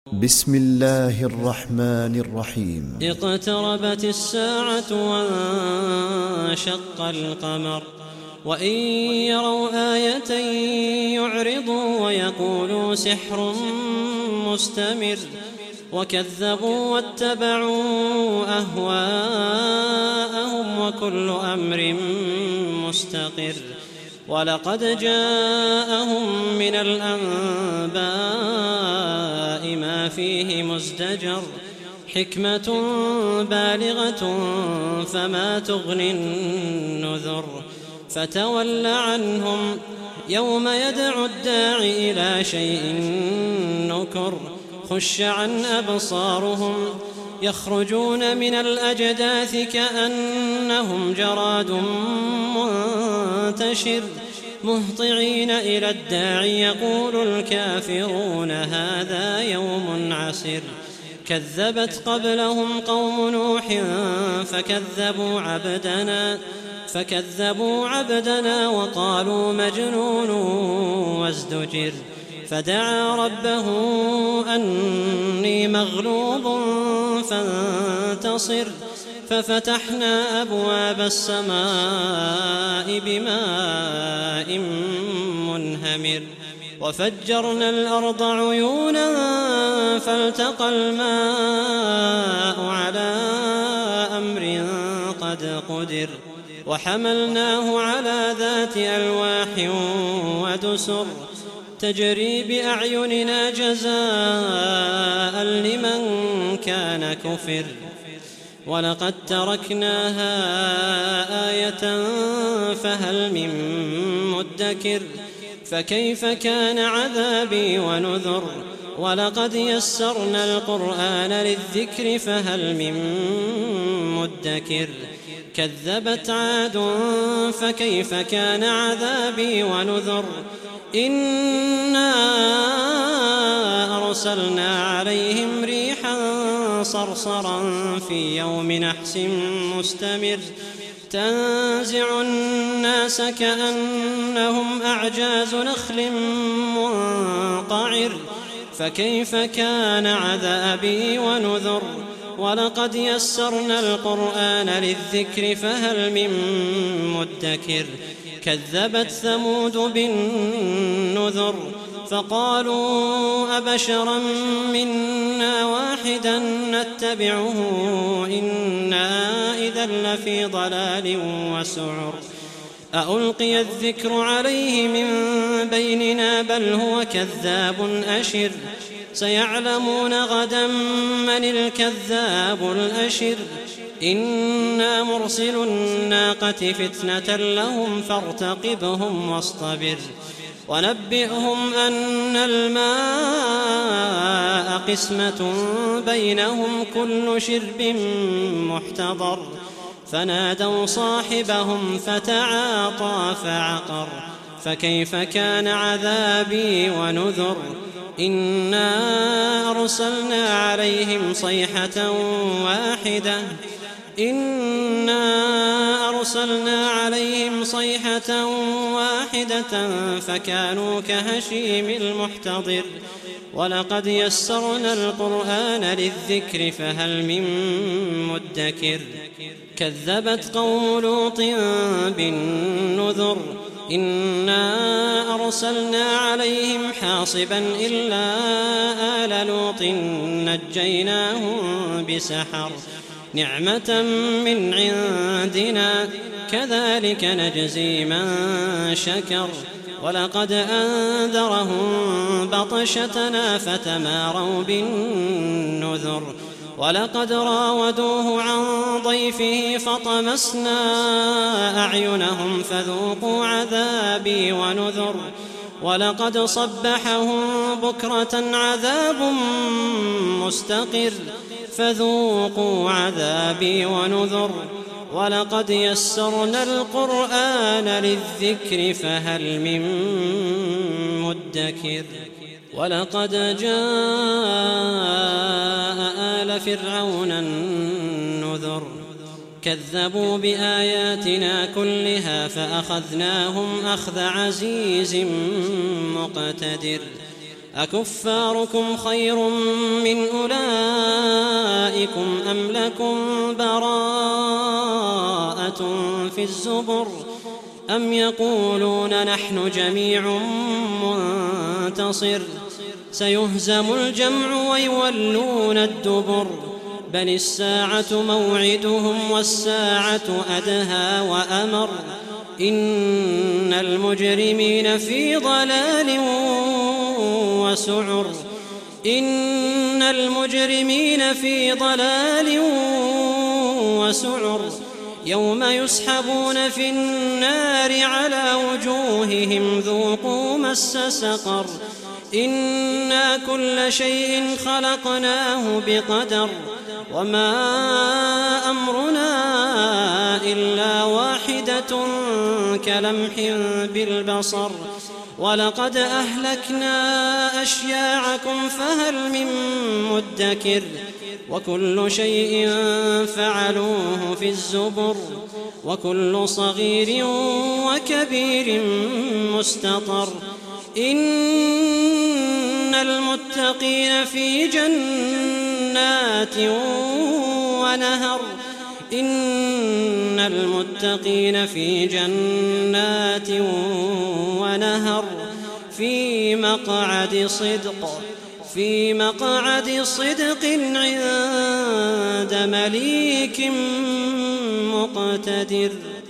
بسم الله الرحمن الرحيم. اقتربت الساعة وانشق القمر وإن يروا آية يعرضوا ويقولوا سحر مستمر وكذبوا واتبعوا أهواءهم وكل أمر مستقر ولقد جاءهم من الأنباء ما فيه مزدجر حكمة بالغة فما تغني النذر فتول عنهم يوم يدعو الداعي إلى شيء نكر خش عن أبصارهم يخرجون من الأجداث كأنهم جراد منتشر مهطعين إلى الداعي يقول الكافرون هذا يوم عسر كذبت قبلهم قوم نوح فكذبوا عبدنا وقالوا مجنون وازدجر فدعا ربه أني مغلوب فانتصر ففتحنا أبواب السماء بماء منهمر وفجرنا الأرض عيونا فالتقى الماء على أمر قد قدر وحملناه على ذات ألواح ودسر تجري بأعيننا جزاء لمن كان كفر ولقد تركناها آية فهل من مدكر فكيف كان عذابي ونذر ولقد يسرنا القرآن للذكر فهل من مدكر كذبت عاد فكيف كان عذابي ونذر إنا أرسلنا عليهم ريحا صرصرا في يوم نحس مستمر تنزع الناس كأنهم أعجاز نخل منقعر فكيف كان عذابي ونذر ولقد يسرنا القرآن للذكر فهل من مدكر كذبت ثمود بالنذر فقالوا أبشرا منا واحدا نتبعه إنا إذا لفي ضلال وسعر أألقي الذكر عليه من بيننا بل هو كذاب أشر سيعلمون غدا من الكذاب الأشر إنا مرسل الناقة فتنة لهم فارتقبهم واصطبر ونبئهم أن الماء قسمة بينهم كل شرب محتضر فنادوا صاحبهم فتعاطى فعقر فكيف كان عذابي ونذر إنا أرسلنا عليهم صيحة واحدة فكانوا كهشيم المحتضر ولقد يسرنا القرآن للذكر فهل من مدكر كذبت قوم لوط بالنذر إنا أرسلنا عليهم حاصبا إلا آل لوط نجيناهم بسحر نعمة من عندنا كذلك نجزي من شكر ولقد أنذرهم بطشتنا فتماروا بالنذر ولقد راودوه عن ضيفه فطمسنا أعينهم فذوقوا عذابي ونذر ولقد صبحهم بكرة عذاب مستقر فذوقوا عذابي ونذر ولقد يسرنا القرآن للذكر فهل من مدكر ولقد جاء آل فرعون النذر كذبوا بآياتنا كلها فأخذناهم أخذ عزيز مقتدر أكفاركم خير من أولئكم أم لكم براءة في الزبر أم يقولون نحن جميع منتصر سيهزم الجمع ويولون الدبر بل الساعة موعدهم والساعة أدهى وأمر إن المجرمين في ضلال وسعر إن المجرمين في ضلال وسعر يوم يسحبون في النار على وجوههم ذوقوا مس سقر إنا كل شيء خلقناه بقدر وما أمرنا إلا واحدة كلمح بالبصر ولقد أهلكنا أشياعكم فهل من مدكر وكل شيء فعلوه في الزبر وكل صغير وكبير مستطر إن المتقين في جنات ونهر إن المتقين في جنات ونهر في مقعد صدق عند مليك مقتدر.